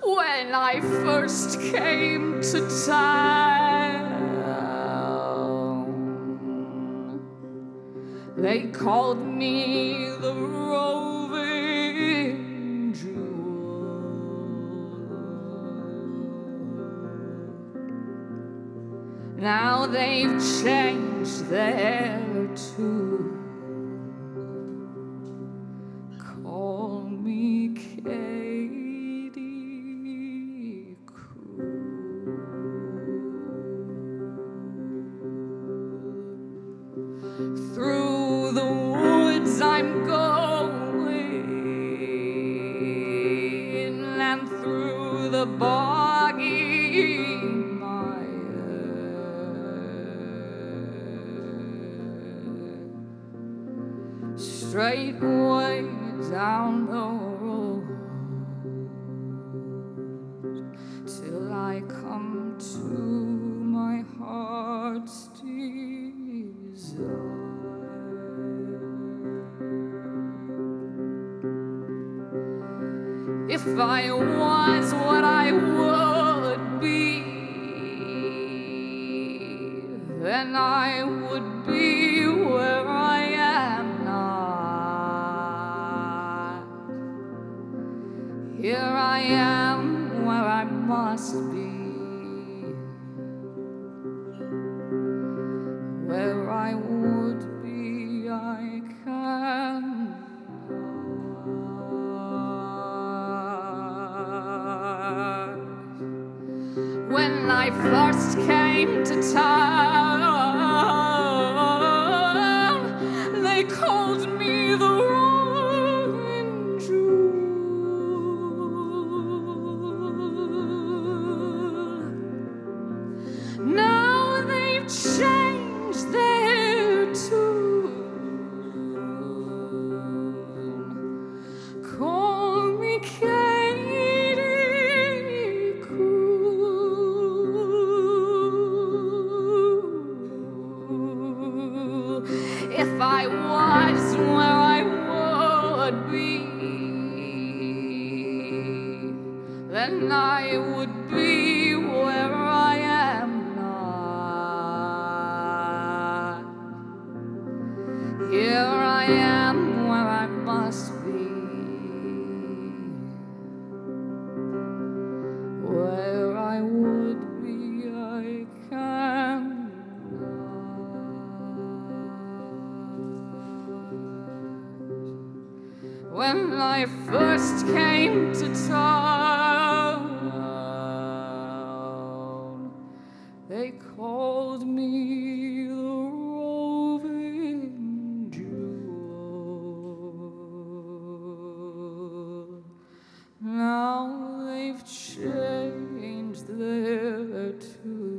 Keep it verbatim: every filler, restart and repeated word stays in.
when I first came to town. They called me the roving jewel. Now they've changed their tune. Call me Katie Cool. Through the woods I'm going, and through the boggy mire, straight way down the road, till I come to my heart's desire. If I was what I would be, then I would be where I am not. Here I am where I must be, where I would be I can. When I first came to town, they called me the roving jewel. Now they've changed their tune. Call me Katie Cool. If I was where I would be, then I would be where I am not. Here I am where I must be, where I would be I cannot. When I first came to town, they called me the roving jewel. Now they've changed their tune.